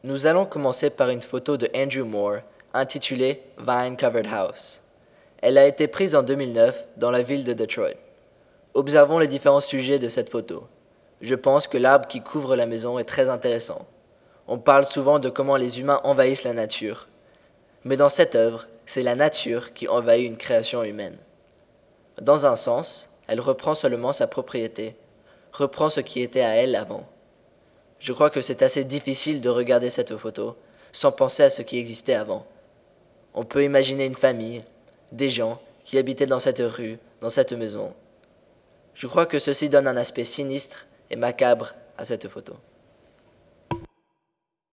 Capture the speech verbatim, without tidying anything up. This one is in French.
Nous allons commencer par une photo de Andrew Moore intitulée Vine Covered House. Elle a été prise en deux mille neuf dans la ville de Detroit. Observons les différents sujets de cette photo. Je pense que l'arbre qui couvre la maison est très intéressant. On parle souvent de comment les humains envahissent la nature. Mais dans cette œuvre, c'est la nature qui envahit une création humaine. Dans un sens, elle reprend seulement sa propriété, reprend ce qui était à elle avant. Je crois que c'est assez difficile de regarder cette photo sans penser à ce qui existait avant. On peut imaginer une famille, des gens qui habitaient dans cette rue, dans cette maison. Je crois que ceci donne un aspect sinistre et macabre à cette photo.